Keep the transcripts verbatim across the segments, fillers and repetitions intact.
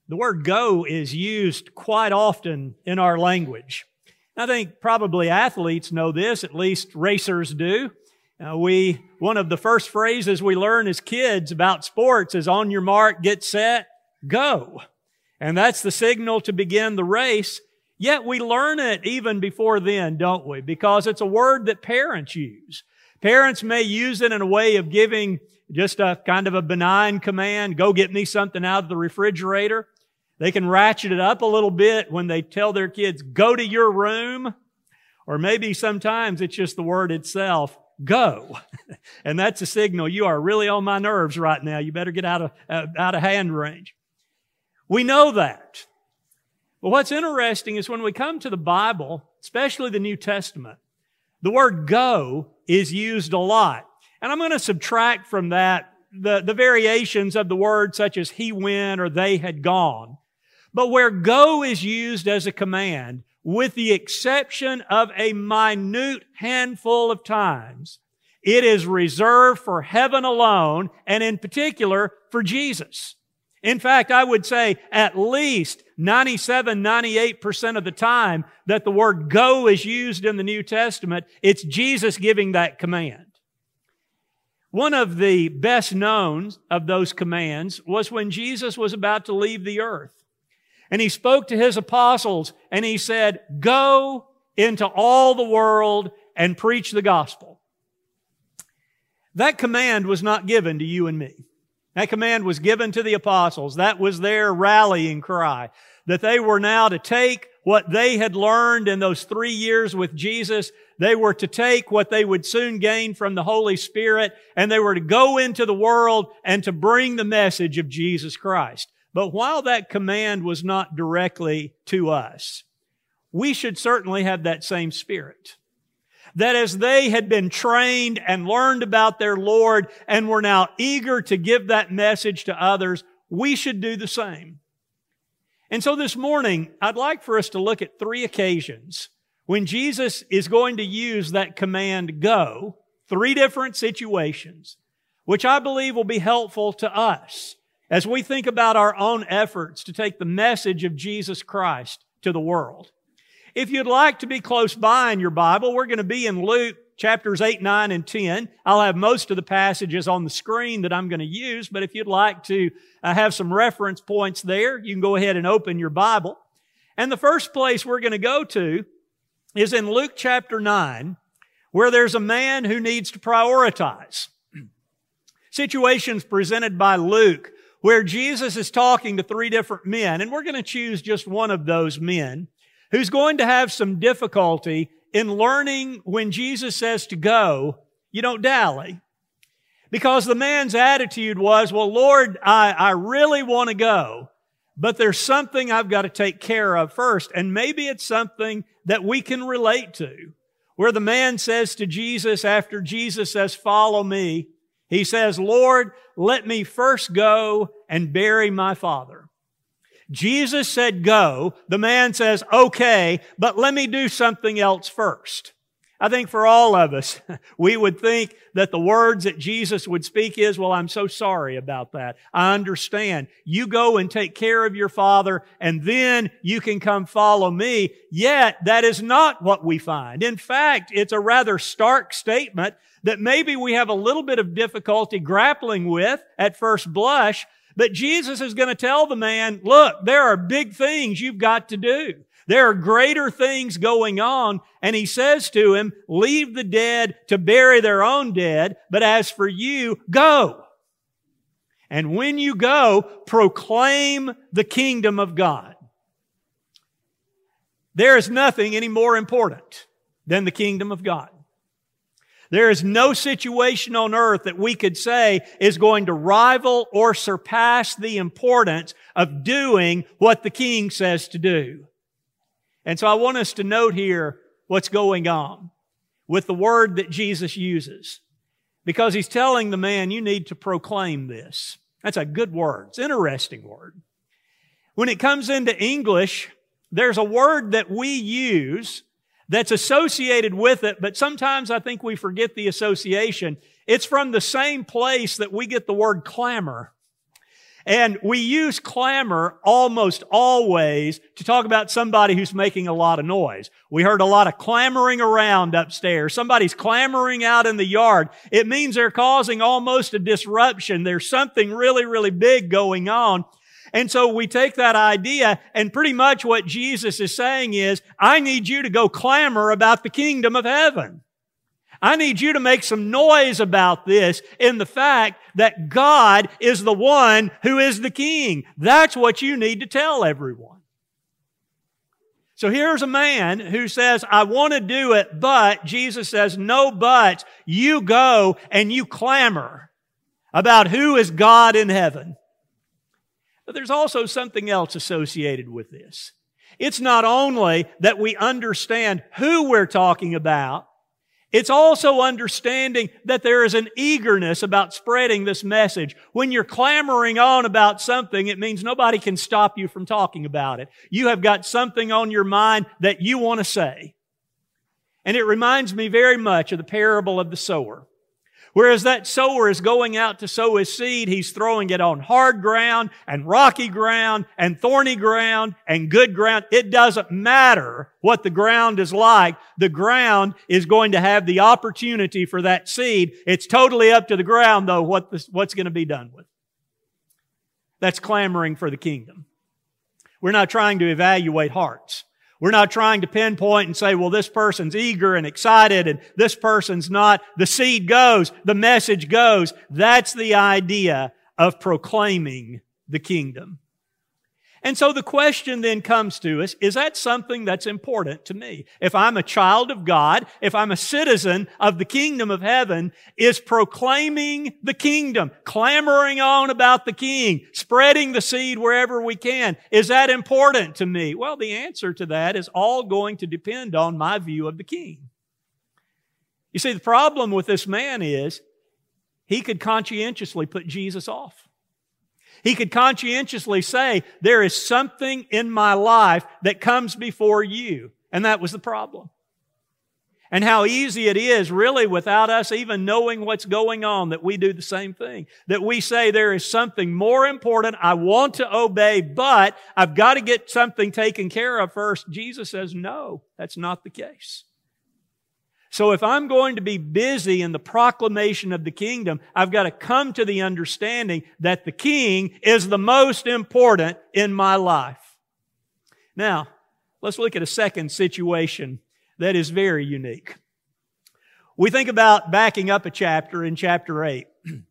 The word go is used quite often in our language. I think probably athletes know this, at least racers do. Uh, we, one of the first phrases we learn as kids about sports is on your mark, get set, go. And that's the signal to begin the race. Yet we learn it even before then, don't we? Because it's a word that parents use. Parents may use it in a way of giving just a kind of a benign command, go get me something out of the refrigerator. They can ratchet it up a little bit when they tell their kids, go to your room. Or maybe sometimes it's just the word itself, go. And that's a signal, you are really on my nerves right now. You better get out of, uh, out of hand range. We know that. But what's interesting is when we come to the Bible, especially the New Testament, the word go is used a lot. And I'm going to subtract from that the, the variations of the word such as he went or they had gone. But where go is used as a command, with the exception of a minute handful of times, it is reserved for heaven alone, and in particular for Jesus. In fact, I would say at least ninety-seven, ninety-eight percent of the time that the word go is used in the New Testament, it's Jesus giving that command. One of the best known of those commands was when Jesus was about to leave the earth. And He spoke to His apostles and He said, go into all the world and preach the gospel. That command was not given to you and me. That command was given to the apostles. That was their rallying cry, that they were now to take what they had learned in those three years with Jesus. They were to take what they would soon gain from the Holy Spirit, and they were to go into the world and to bring the message of Jesus Christ. But while that command was not directly to us, we should certainly have that same spirit. That as they had been trained and learned about their Lord and were now eager to give that message to others, we should do the same. And so this morning, I'd like for us to look at three occasions when Jesus is going to use that command, go, three different situations, which I believe will be helpful to us as we think about our own efforts to take the message of Jesus Christ to the world. If you'd like to be close by in your Bible, we're going to be in Luke chapters eight, nine, and ten. I'll have most of the passages on the screen that I'm going to use, but if you'd like to uh, have some reference points there, you can go ahead and open your Bible. And the first place we're going to go to is in Luke chapter nine, where there's a man who needs to prioritize. Situations presented by Luke where Jesus is talking to three different men, and we're going to choose just one of those men who's going to have some difficulty in learning when Jesus says to go, you don't dally. Because the man's attitude was, well, Lord, I, I really want to go, but there's something I've got to take care of first. And maybe it's something that we can relate to, where the man says to Jesus, after Jesus says, follow me, he says, Lord, let me first go and bury my father. Jesus said go. The man says, okay, but let me do something else first. I think for all of us, we would think that the words that Jesus would speak is, well, I'm so sorry about that. I understand. You go and take care of your father, and then you can come follow me. Yet, that is not what we find. In fact, it's a rather stark statement that maybe we have a little bit of difficulty grappling with at first blush. But Jesus is going to tell the man, look, there are big things you've got to do. There are greater things going on. And He says to him, leave the dead to bury their own dead. But as for you, go. And when you go, proclaim the kingdom of God. There is nothing any more important than the kingdom of God. There is no situation on earth that we could say is going to rival or surpass the importance of doing what the King says to do. And so I want us to note here what's going on with the word that Jesus uses. Because He's telling the man, you need to proclaim this. That's a good word. It's an interesting word. When it comes into English, there's a word that we use that's associated with it, but sometimes I think we forget the association. It's from the same place that we get the word clamor. And we use clamor almost always to talk about somebody who's making a lot of noise. We heard a lot of clamoring around upstairs. Somebody's clamoring out in the yard. It means they're causing almost a disruption. There's something really, really big going on. And so we take that idea, and pretty much what Jesus is saying is, I need you to go clamor about the kingdom of heaven. I need you to make some noise about this in the fact that God is the one who is the king. That's what you need to tell everyone. So here's a man who says, I want to do it, but Jesus says, no buts. You go and you clamor about who is God in heaven. But there's also something else associated with this. It's not only that we understand who we're talking about, it's also understanding that there is an eagerness about spreading this message. When you're clamoring on about something, it means nobody can stop you from talking about it. You have got something on your mind that you want to say. And it reminds me very much of the parable of the sower. Whereas that sower is going out to sow his seed, he's throwing it on hard ground and rocky ground and thorny ground and good ground. It doesn't matter what the ground is like. The ground is going to have the opportunity for that seed. It's totally up to the ground, though, what this, what's going to be done with. That's clamoring for the kingdom. We're not trying to evaluate hearts. We're not trying to pinpoint and say, well, this person's eager and excited and this person's not. The seed goes. The message goes. That's the idea of proclaiming the kingdom. And so the question then comes to us, is that something that's important to me? If I'm a child of God, if I'm a citizen of the kingdom of heaven, is proclaiming the kingdom, clamoring on about the king, spreading the seed wherever we can, is that important to me? Well, the answer to that is all going to depend on my view of the king. You see, the problem with this man is he could conscientiously put Jesus off. He could conscientiously say, there is something in my life that comes before you. And that was the problem. And how easy it is, really, without us even knowing what's going on, that we do the same thing. That we say, there is something more important. I want to obey, but I've got to get something taken care of first. Jesus says, no, that's not the case. So if I'm going to be busy in the proclamation of the kingdom, I've got to come to the understanding that the king is the most important in my life. Now, let's look at a second situation that is very unique. We think about backing up a chapter in chapter eight.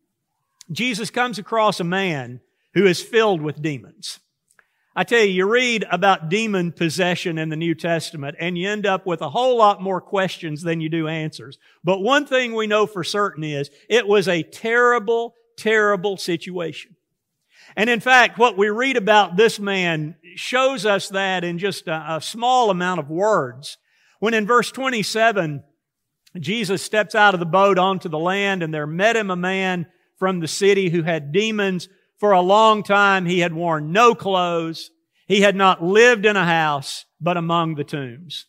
Jesus comes across a man who is filled with demons. I tell you, you read about demon possession in the New Testament and you end up with a whole lot more questions than you do answers. But one thing we know for certain is it was a terrible, terrible situation. And in fact, what we read about this man shows us that in just a, a small amount of words. When in verse twenty-seven, Jesus steps out of the boat onto the land and there met him a man from the city who had demons. For a long time, he had worn no clothes. He had not lived in a house, but among the tombs.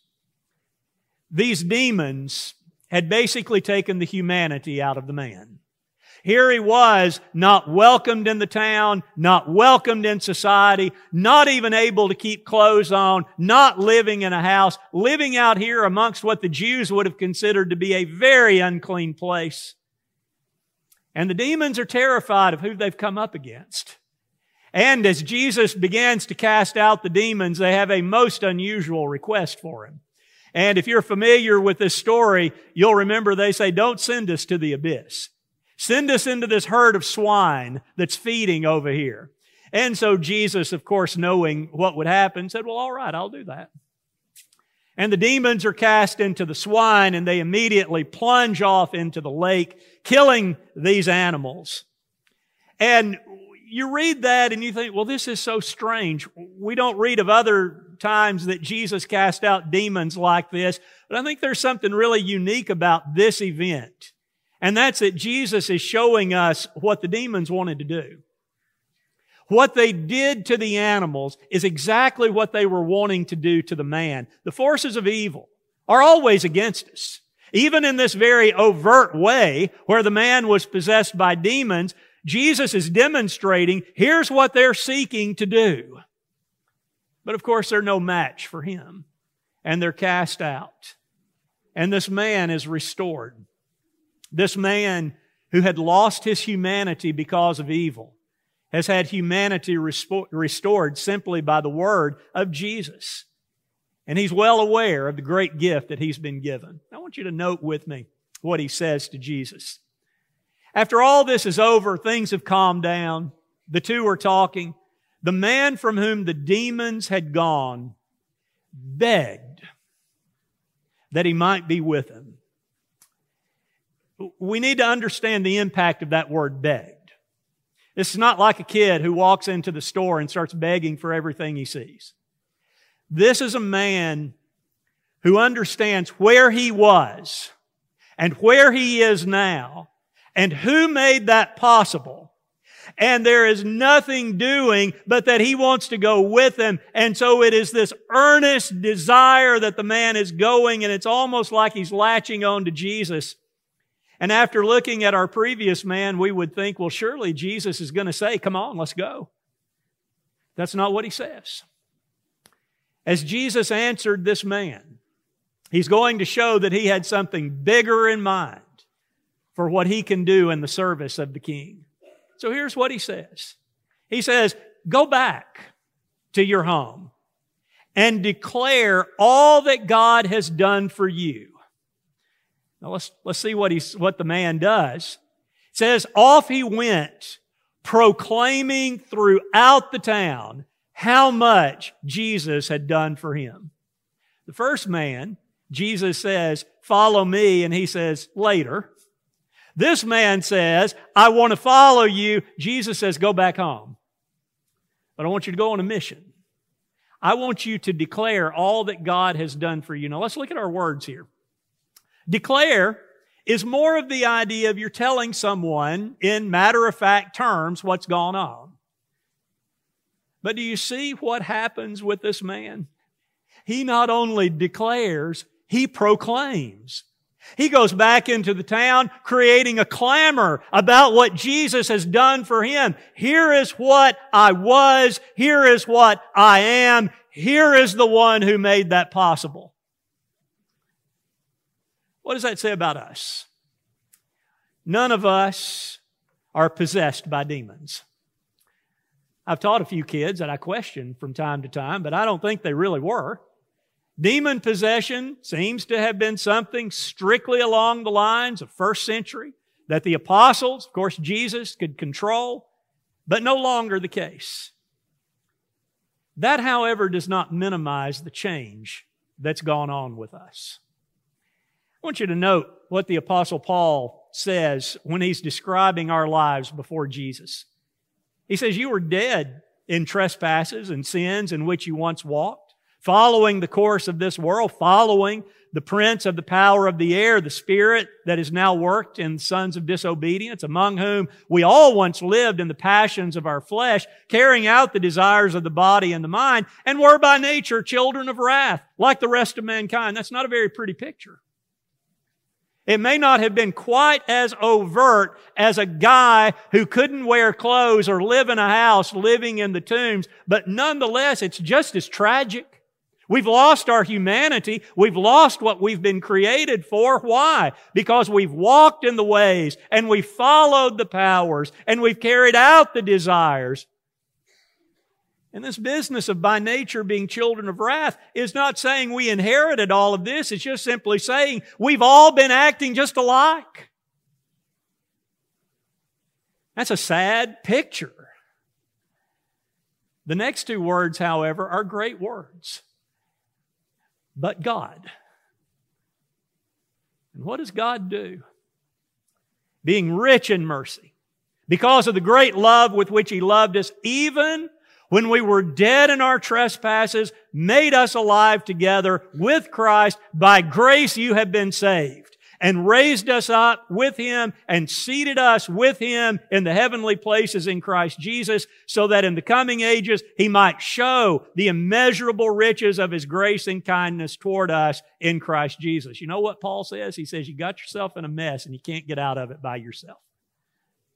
These demons had basically taken the humanity out of the man. Here he was, not welcomed in the town, not welcomed in society, not even able to keep clothes on, not living in a house, living out here amongst what the Jews would have considered to be a very unclean place. And the demons are terrified of who they've come up against. And as Jesus begins to cast out the demons, they have a most unusual request for him. And if you're familiar with this story, you'll remember they say, don't send us to the abyss. Send us into this herd of swine that's feeding over here. And so Jesus, of course, knowing what would happen, said, well, all right, I'll do that. And the demons are cast into the swine and they immediately plunge off into the lake, killing these animals. And you read that and you think, well, this is so strange. We don't read of other times that Jesus cast out demons like this, but I think there's something really unique about this event. And that's that Jesus is showing us what the demons wanted to do. What they did to the animals is exactly what they were wanting to do to the man. The forces of evil are always against us. Even in this very overt way, where the man was possessed by demons, Jesus is demonstrating, here's what they're seeking to do. But of course, they're no match for Him. And they're cast out. And this man is restored. This man who had lost his humanity because of evil has had humanity restored simply by the word of Jesus. And he's well aware of the great gift that he's been given. I want you to note with me what he says to Jesus. After all this is over, things have calmed down. The two are talking. The man from whom the demons had gone begged that he might be with him. We need to understand the impact of that word begged. This is not like a kid who walks into the store and starts begging for everything he sees. This is a man who understands where he was and where he is now and who made that possible. And there is nothing doing but that he wants to go with them. And so it is this earnest desire that the man is going, and it's almost like he's latching on to Jesus. And after looking at our previous man, we would think, well, surely Jesus is going to say, come on, let's go. That's not what he says. As Jesus answered this man, he's going to show that he had something bigger in mind for what he can do in the service of the King. So here's what he says. He says, go back to your home and declare all that God has done for you. Now let's, let's see what he's, what the man does. It says, off he went, proclaiming throughout the town how much Jesus had done for him. The first man, Jesus says, follow me, and he says, later. This man says, I want to follow you. Jesus says, go back home. But I want you to go on a mission. I want you to declare all that God has done for you. Now let's look at our words here. Declare is more of the idea of you're telling someone in matter-of-fact terms what's gone on. But do you see what happens with this man? He not only declares, he proclaims. He goes back into the town creating a clamor about what Jesus has done for him. Here is what I was. Here is what I am. Here is the one who made that possible. What does that say about us? None of us are possessed by demons. I've taught a few kids that I question from time to time, but I don't think they really were. Demon possession seems to have been something strictly along the lines of first century that the apostles, of course Jesus, could control, but no longer the case. That, however, does not minimize the change that's gone on with us. I want you to note what the Apostle Paul says when he's describing our lives before Jesus. He says, you were dead in trespasses and sins in which you once walked, following the course of this world, following the prince of the power of the air, the spirit that is now worked in sons of disobedience, among whom we all once lived in the passions of our flesh, carrying out the desires of the body and the mind, and were by nature children of wrath, like the rest of mankind. That's not a very pretty picture. It may not have been quite as overt as a guy who couldn't wear clothes or live in a house living in the tombs, but nonetheless, it's just as tragic. We've lost our humanity. We've lost what we've been created for. Why? Because we've walked in the ways and we've followed the powers and we've carried out the desires. And this business of by nature being children of wrath is not saying we inherited all of this. It's just simply saying we've all been acting just alike. That's a sad picture. The next two words, however, are great words. But God. And what does God do? Being rich in mercy, because of the great love with which He loved us, even when we were dead in our trespasses, made us alive together with Christ. By grace you have been saved, and raised us up with Him and seated us with Him in the heavenly places in Christ Jesus, so that in the coming ages He might show the immeasurable riches of His grace and kindness toward us in Christ Jesus. You know what Paul says? He says, you got yourself in a mess and you can't get out of it by yourself.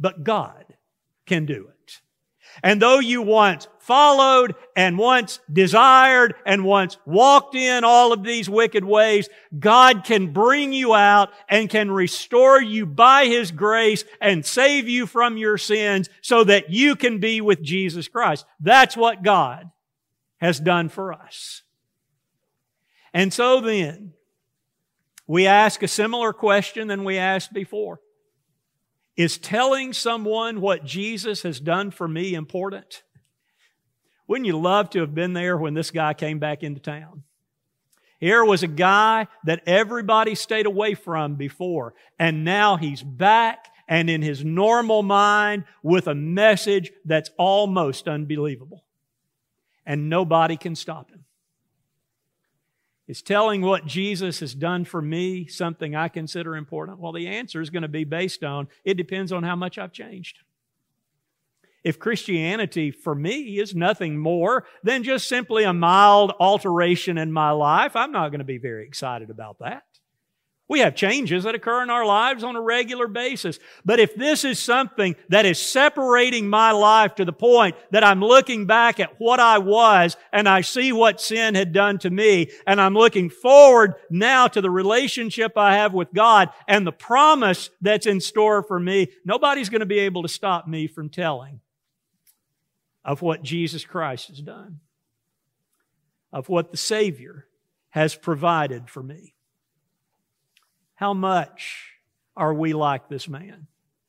but God can do it. And though you once followed and once desired and once walked in all of these wicked ways, God can bring you out and can restore you by His grace and save you from your sins so that you can be with Jesus Christ. That's what God has done for us. And so then, we ask a similar question than we asked before. Is telling someone what Jesus has done for me important? Wouldn't you love to have been there when this guy came back into town? Here was a guy that everybody stayed away from before, and now he's back and in his normal mind with a message that's almost unbelievable. And nobody can stop him. Is telling what Jesus has done for me something I consider important? Well, the answer is going to be based on, it depends on how much I've changed. If Christianity for me is nothing more than just simply a mild alteration in my life, I'm not going to be very excited about that. We have changes that occur in our lives on a regular basis. But if this is something that is separating my life to the point that I'm looking back at what I was and I see what sin had done to me, and I'm looking forward now to the relationship I have with God and the promise that's in store for me, nobody's going to be able to stop me from telling of what Jesus Christ has done, of what the Savior has provided for me. How much are we like this man?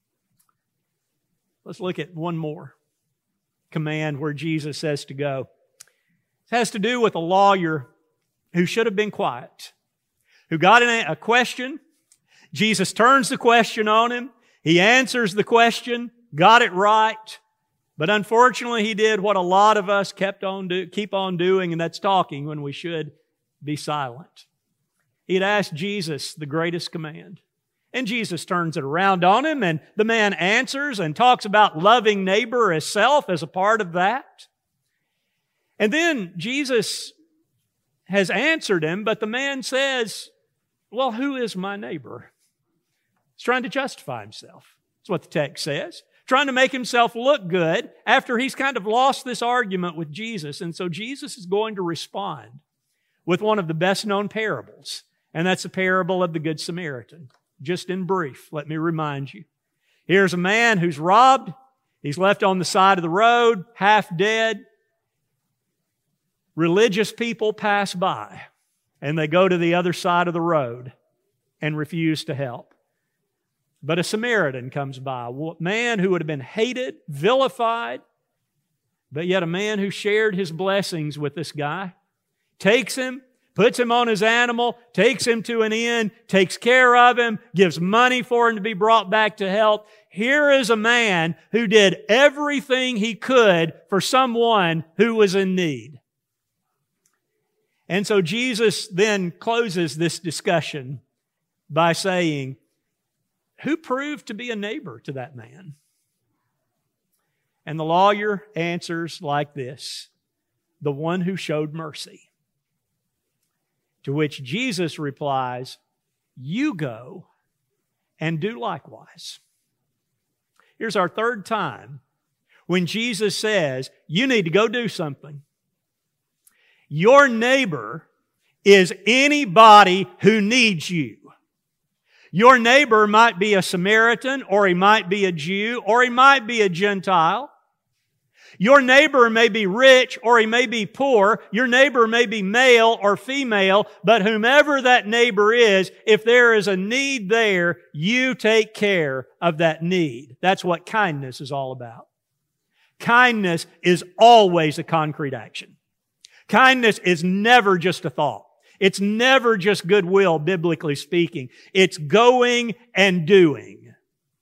Let's look at one more command where Jesus says to go. It has to do with a lawyer who should have been quiet, who got in a question. Jesus turns the question on him. He answers the question, got it right. But unfortunately, he did what a lot of us kept on do, keep on doing, and that's talking when we should be silent. He'd asked Jesus the greatest command. And Jesus turns it around on him, and the man answers and talks about loving neighbor as self as a part of that. And then Jesus has answered him, but the man says, well, who is my neighbor? He's trying to justify himself. That's what the text says. Trying to make himself look good after he's kind of lost this argument with Jesus. And so Jesus is going to respond with one of the best-known parables. And that's the parable of the Good Samaritan. Just in brief, let me remind you. Here's a man who's robbed. He's left on the side of the road, half dead. Religious people pass by, and they go to the other side of the road and refuse to help. But a Samaritan comes by, a man who would have been hated, vilified, but yet a man who shared his blessings with this guy, takes him, puts him on his animal, takes him to an inn, takes care of him, gives money for him to be brought back to health. Here is a man who did everything he could for someone who was in need. And so Jesus then closes this discussion by saying, who proved to be a neighbor to that man? And the lawyer answers like this, the one who showed mercy. To which Jesus replies, you go and do likewise. Here's our third time when Jesus says, you need to go do something. Your neighbor is anybody who needs you. Your neighbor might be a Samaritan, or he might be a Jew, or he might be a Gentile. Your neighbor may be rich or he may be poor. Your neighbor may be male or female, but whomever that neighbor is, if there is a need there, you take care of that need. That's what kindness is all about. Kindness is always a concrete action. Kindness is never just a thought. It's never just goodwill, biblically speaking. It's going and doing.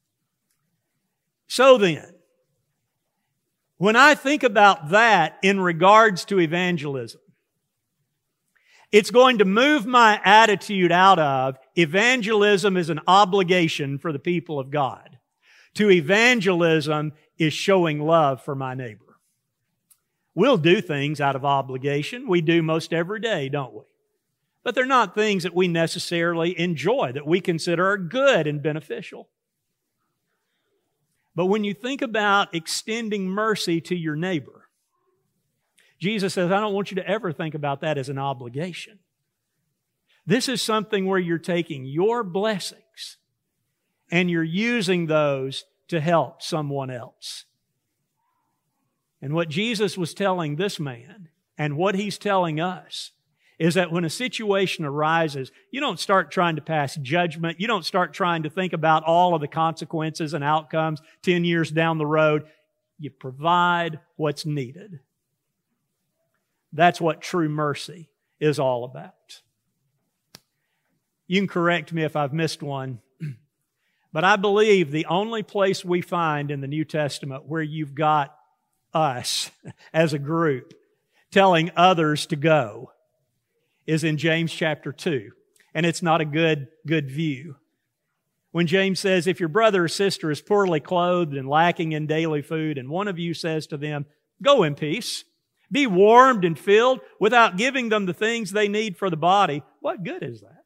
So then, when I think about that in regards to evangelism, it's going to move my attitude out of evangelism is an obligation for the people of God to evangelism is showing love for my neighbor. We'll do things out of obligation. We do most every day, don't we? But they're not things that we necessarily enjoy, that we consider are good and beneficial. But when you think about extending mercy to your neighbor, Jesus says, I don't want you to ever think about that as an obligation. This is something where you're taking your blessings and you're using those to help someone else. And what Jesus was telling this man and what He's telling us is that when a situation arises, you don't start trying to pass judgment. You don't start trying to think about all of the consequences and outcomes ten years down the road. You provide what's needed. That's what true mercy is all about. You can correct me if I've missed one, but I believe the only place we find in the New Testament where you've got us as a group telling others to go is in James chapter two. And it's not a good, good view. When James says, if your brother or sister is poorly clothed and lacking in daily food, and one of you says to them, go in peace, be warmed and filled without giving them the things they need for the body, what good is that?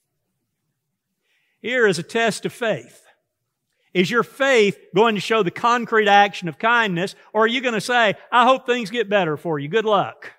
Here is a test of faith. Is your faith going to show the concrete action of kindness, or are you going to say, I hope things get better for you, good luck?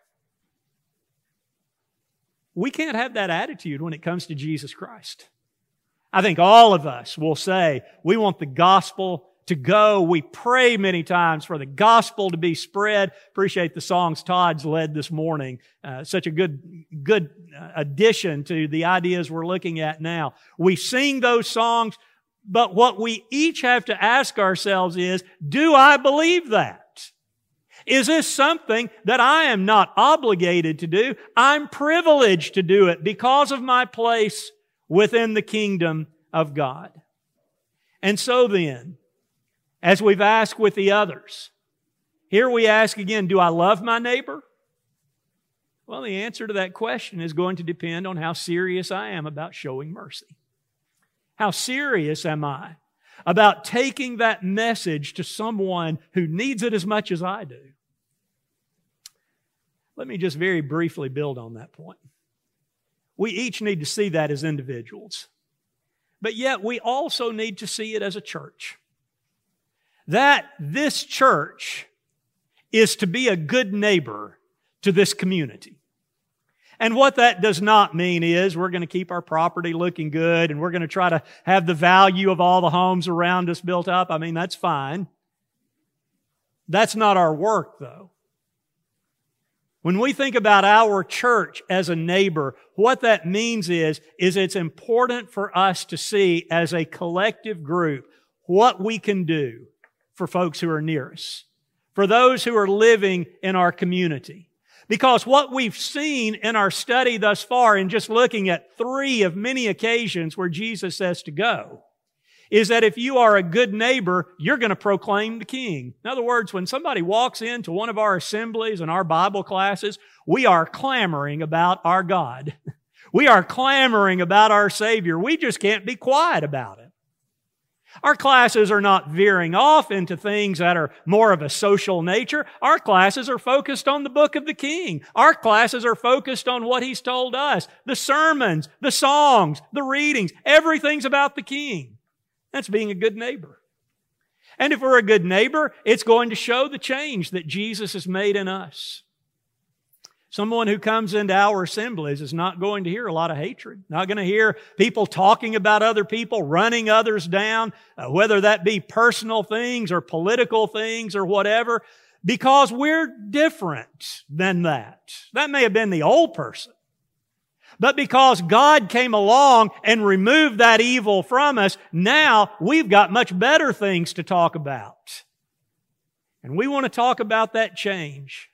We can't have that attitude when it comes to Jesus Christ. I think all of us will say, we want the gospel to go. We pray many times for the gospel to be spread. Appreciate the songs Todd's led this morning. Uh, such a good, good addition to the ideas we're looking at now. We sing those songs, but what we each have to ask ourselves is, do I believe that? Is this something that I am not obligated to do? I'm privileged to do it because of my place within the kingdom of God. And so then, as we've asked with the others, here we ask again, do I love my neighbor? Well, the answer to that question is going to depend on how serious I am about showing mercy. How serious am I about taking that message to someone who needs it as much as I do? Let me just very briefly build on that point. We each need to see that as individuals, but yet we also need to see it as a church. That this church is to be a good neighbor to this community. And what that does not mean is we're going to keep our property looking good and we're going to try to have the value of all the homes around us built up. I mean, that's fine. That's not our work, though. When we think about our church as a neighbor, what that means is, is it's important for us to see as a collective group what we can do for folks who are near us, for those who are living in our community. Because what we've seen in our study thus far, in just looking at three of many occasions where Jesus says to go, is that if you are a good neighbor, you're going to proclaim the King. In other words, when somebody walks into one of our assemblies and our Bible classes, we are clamoring about our God. We are clamoring about our Savior. We just can't be quiet about it. Our classes are not veering off into things that are more of a social nature. Our classes are focused on the book of the King. Our classes are focused on what He's told us. The sermons, the songs, the readings, everything's about the King. That's being a good neighbor. And if we're a good neighbor, it's going to show the change that Jesus has made in us. Someone who comes into our assemblies is not going to hear a lot of hatred, not going to hear people talking about other people, running others down, uh, whether that be personal things or political things or whatever, because we're different than that. That may have been the old person. But because God came along and removed that evil from us, now we've got much better things to talk about. And we want to talk about that change.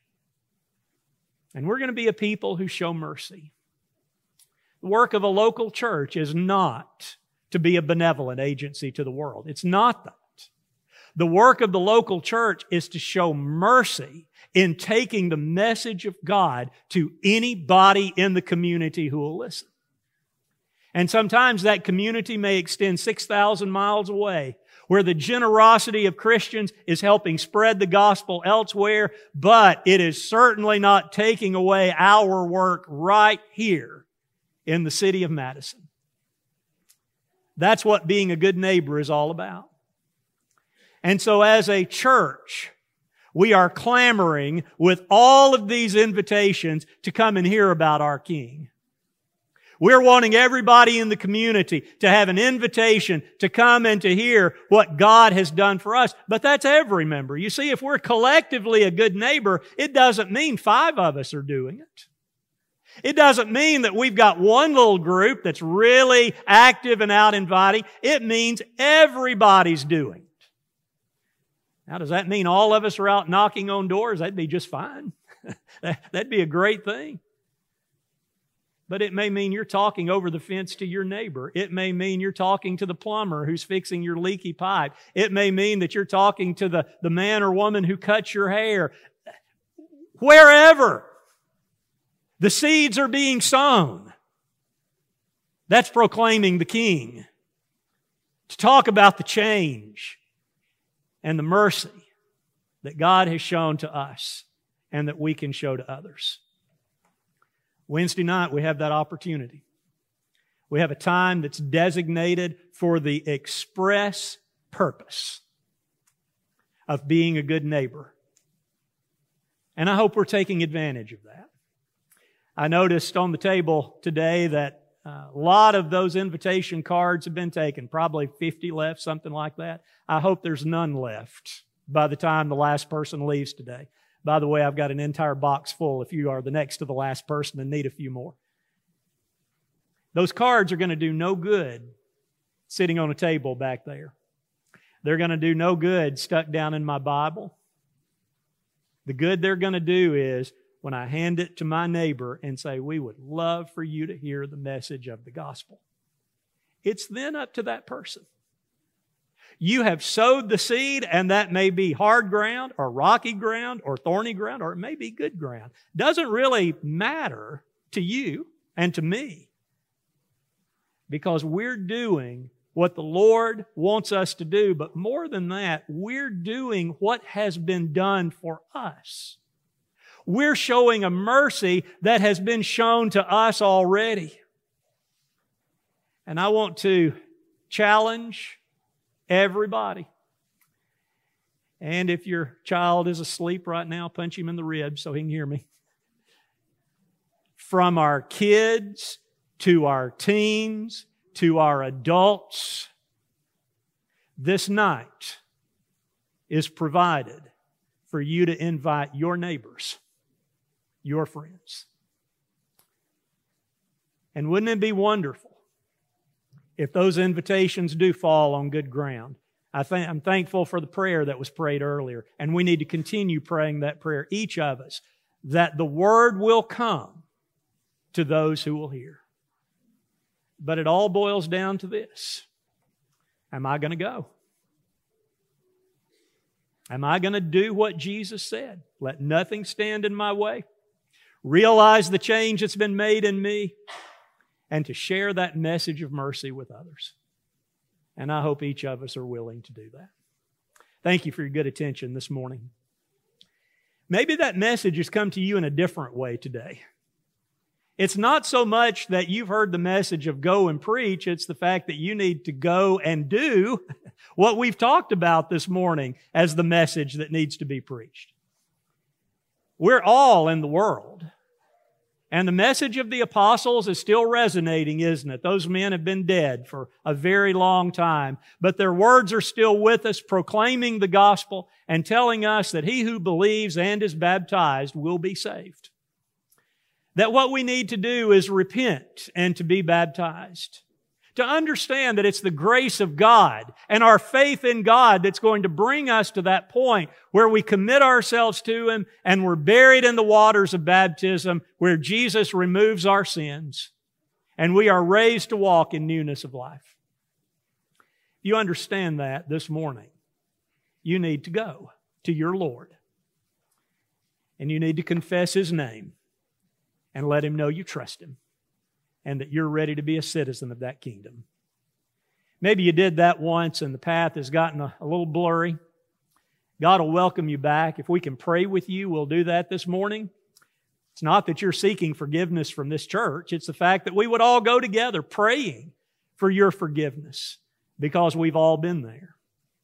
And we're going to be a people who show mercy. The work of a local church is not to be a benevolent agency to the world. It's not that. The work of the local church is to show mercy in taking the message of God to anybody in the community who will listen. And sometimes that community may extend six thousand miles away, where the generosity of Christians is helping spread the gospel elsewhere, but it is certainly not taking away our work right here in the city of Madison. That's what being a good neighbor is all about. And so as a church, we are clamoring with all of these invitations to come and hear about our King. We're wanting everybody in the community to have an invitation to come and to hear what God has done for us. But that's every member. You see, if we're collectively a good neighbor, it doesn't mean five of us are doing it. It doesn't mean that we've got one little group that's really active and out inviting. It means everybody's doing it. Now, does that mean all of us are out knocking on doors? That'd be just fine. That'd be a great thing. But it may mean you're talking over the fence to your neighbor. It may mean you're talking to the plumber who's fixing your leaky pipe. It may mean that you're talking to the, the man or woman who cuts your hair. Wherever the seeds are being sown, that's proclaiming the King. To talk about the change and the mercy that God has shown to us and that we can show to others. Wednesday night, we have that opportunity. We have a time that's designated for the express purpose of being a good neighbor. And I hope we're taking advantage of that. I noticed on the table today that a lot of those invitation cards have been taken, probably fifty left, something like that. I hope there's none left by the time the last person leaves today. By the way, I've got an entire box full if you are the next to the last person and need a few more. Those cards are going to do no good sitting on a table back there. They're going to do no good stuck down in my Bible. The good they're going to do is when I hand it to my neighbor and say, we would love for you to hear the message of the gospel. It's then up to that person. You have sowed the seed, and that may be hard ground or rocky ground or thorny ground, or it may be good ground. Doesn't really matter to you and to me, because we're doing what the Lord wants us to do. But more than that, we're doing what has been done for us. We're showing a mercy that has been shown to us already. And I want to challenge everybody. And if your child is asleep right now, punch him in the ribs so he can hear me. From our kids to our teens to our adults, this night is provided for you to invite your neighbors, your friends. And wouldn't it be wonderful if those invitations do fall on good ground? I think, I'm thankful for the prayer that was prayed earlier, and we need to continue praying that prayer, each of us, that the Word will come to those who will hear. But it all boils down to this. Am I going to go? Am I going to do what Jesus said? Let nothing stand in my way. Realize the change that's been made in me, and to share that message of mercy with others. And I hope each of us are willing to do that. Thank you for your good attention this morning. Maybe that message has come to you in a different way today. It's not so much that you've heard the message of go and preach, it's the fact that you need to go and do what we've talked about this morning as the message that needs to be preached. We're all in the world. And the message of the apostles is still resonating, isn't it? Those men have been dead for a very long time, but their words are still with us, proclaiming the gospel and telling us that he who believes and is baptized will be saved. That what we need to do is repent and to be baptized. To understand that it's the grace of God and our faith in God that's going to bring us to that point where we commit ourselves to Him and we're buried in the waters of baptism where Jesus removes our sins and we are raised to walk in newness of life. If you understand that this morning, you need to go to your Lord and you need to confess His name and let Him know you trust Him, and that you're ready to be a citizen of that kingdom. Maybe you did that once and the path has gotten a, a little blurry. God will welcome you back. If we can pray with you, we'll do that this morning. It's not that you're seeking forgiveness from this church. It's the fact that we would all go together praying for your forgiveness because we've all been there.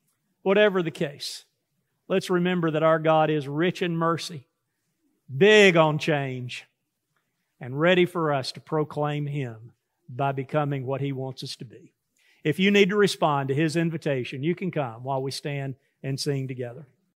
whatever the case, let's remember that our God is rich in mercy, big on change, and ready for us to proclaim Him by becoming what He wants us to be. If you need to respond to His invitation, you can come while we stand and sing together.